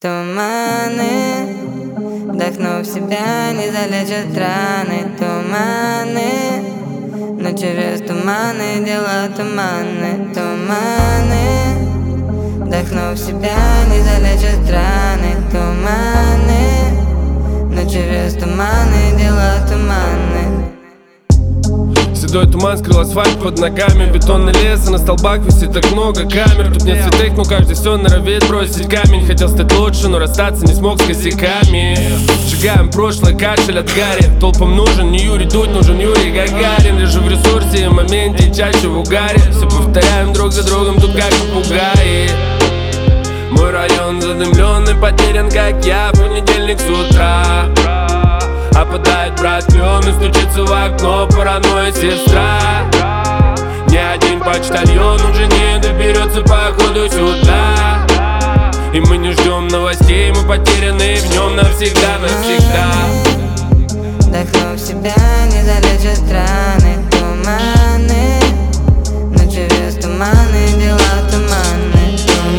Туманы, вдохнув себя, не залечат раны. Туманы, но через туманы дела туманы. Туманы, вдохнув себя, не залечат раны. Туманы, но через туманы дела туманы. Седой туман скрыл асфальт под ногами, бетонный лес, а на столбах висит так много камер. Тут нет святых, но каждый все норовит бросить камень. Хотел стать лучше, но расстаться не смог с косяками. Сжигаем прошлое, кашель от гари. Толпам нужен не Юрий Дудь, нужен Юрий Гагарин. Лежу в ресурсе, в моменте и чаще в угаре. Все повторяем друг за другом, тут как попугаи. Мой район задымленный, потерян, как я, понедельник с утра. Опадает брат клен и стучится в окно паранойя сестра. Ни один почтальон уже не доберется походу сюда. И мы не ждем новостей, мы потеряны в нем навсегда, навсегда. Вдохнув себя, не залечат раны. Туманы, но через туманы дела туманы.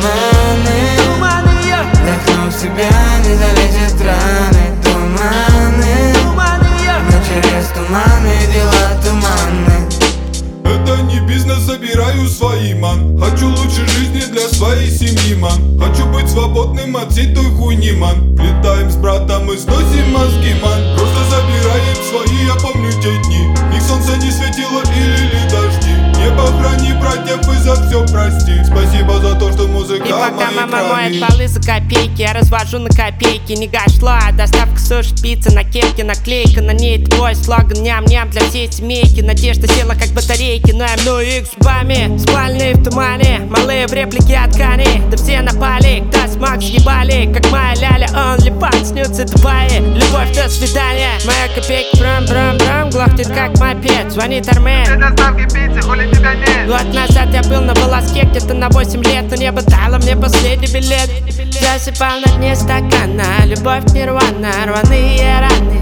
Туманы, вдохнув себя, не залечат раны. Туманы, но через туманы дела туманы. Это не бизнес, собираю свои, ман. Хочу лучшей жизни для своей семьи, ман. Хочу быть свободным от всей той хуйни, ман. Летаем с братом и сносим мозги, ман. Просто забираем свои, я помню те дни. Их солнце не светило и лили дожди. Небо храни братьев и за все прости. Спасибо за то, что музыка и пока моей мама крови. моет полы за копейки, я развожу на копейки. Не гашла, доставка суши, пицца на кепке, наклейка на ней твой слоган. Ням-ням для всей семейки. Надежда села как батарейки, но я мну их зубами. Спальные в тумане, малые в реплике от ткани. Да все напали, да смак съебали. Как моя ляля, only fun, снются Дубаи. Любовь до свидания, моя копейка брам-брам-брам глохнет как мопед, звонит Армен. Для доставки пиццы, хули тебя нет. Год назад я был на волоске, где-то на 8 лет. Но небо дало мне последний билет. Засыпал на дне стакана, любовь нирвана, рваные раны,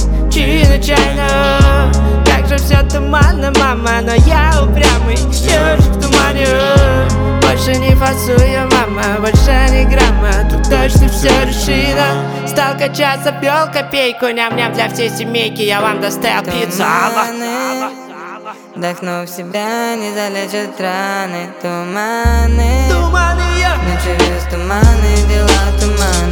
чайно. Как же все туманно, мама, но я упрямый ежик в тумане. Больше не фасую, мама, больше ни грамма. Тут точно все решено. Стал качаться, пел копейку, ням-ням для всей семейки. Я вам доставил пиццу. Вдохнув себя, не залечат раны. Туманы, Туманы, но через туманы дела туманы.